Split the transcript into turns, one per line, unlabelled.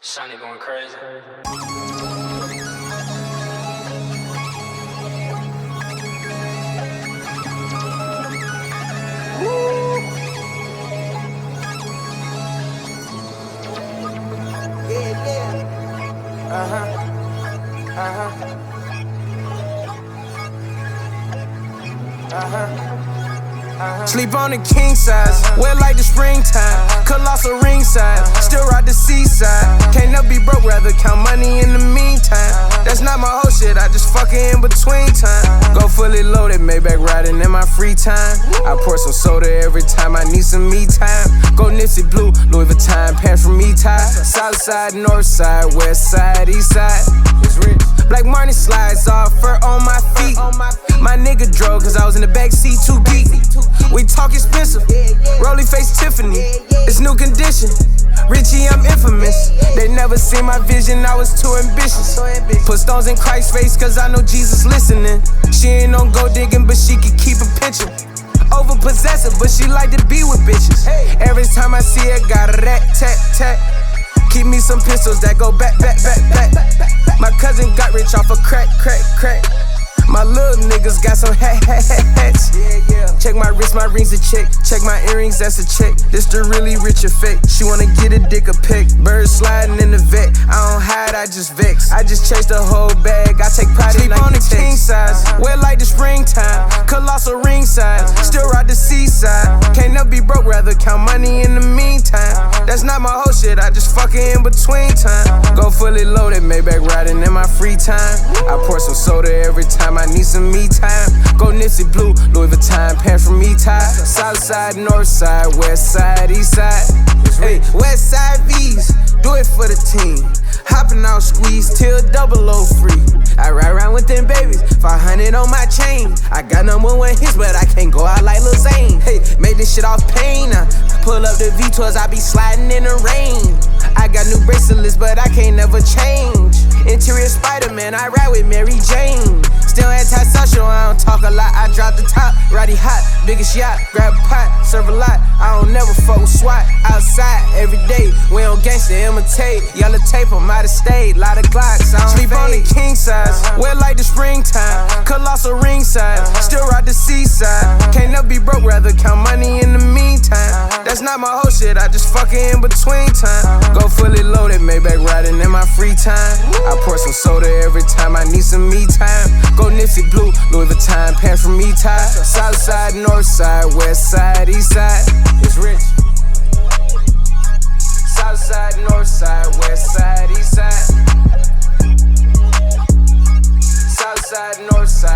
Shiny going crazy.
Sleep on the king size, wet like the springtime. Colossal ringside, still ride the seaside. Can't never be broke, rather count money in the meantime. That's not my whole shit, I just fuck it in between time. Go fully loaded, Maybach riding in my free time. I pour some soda every time I need some me time. Go Nipsey Blue, Louis Vuitton, pants from me tie. South side, north side, west side, east side. It's rich. Black Marnie slides off, fur on my feet. My nigga drove cause I was in the backseat too geek. We talk expensive, Rolly face Tiffany. It's new condition, Richie I'm infamous. They never seen my vision, I was too ambitious. Put stones in Christ's face cause I know Jesus listening. She ain't on go digging but she can keep a pinching. Over possessive but she like to be with bitches. Every time I see her got a rat tat tat. Keep me some pistols that go back back back back. My cousin got rich off a crack crack crack. My little niggas got some hats. Check my wrist, my rings a check. Check my earrings, that's a check. This the really rich effect. She wanna get a dick a pic. Bird sliding in the vet. I don't hide, I just vex. I just chase the whole bag. I take pride in on the king size. Wet like the springtime. Colossal ringside. Still ride the seaside. Can't never be broke, rather count money in the meantime. That's not my whole shit, I just fuck it in between time. Go fully loaded, Maybach riding in my free time. I pour some soda every time I need some me time. Go Nipsey Blue, Louis Vuitton, pants from me tie. South side, north side, west side, east side. Hey, west side V's, do it for the team. Hopping out squeeze till 00 free. I ride around with them babies, 500 on my chain. I got number one hits, but I can't go out like Lil Zane. Hey, made this shit off pain. Pull up the V12s, I be sliding in the rain. I got new bracelets, but I can't never change. Interior Spider-Man, I ride with Mary Jane. Still anti-social, I don't talk a lot. I drop the top, rowdy hot, biggest yacht. Grab a pot, serve a lot. I don't never fuck with SWAT. Outside every day, we on gangsta imitate. Yellow tape, I'm out of state. Lot of Glocks, I don't sleep on the king size. Wet like the springtime. Colossal ringside, still ride the seaside. Can't never be broke, rather count money in the meantime. That's not my whole shit, I just fuck it in between time. Go fully loaded, Maybach riding in my free time. I pour some soda every time I need some me time. Go Nipsey Blue, Louis Vuitton, pants from me tie. South side, north side, west side, east side. It's rich. South side, north side, west side, east side. South side, north side.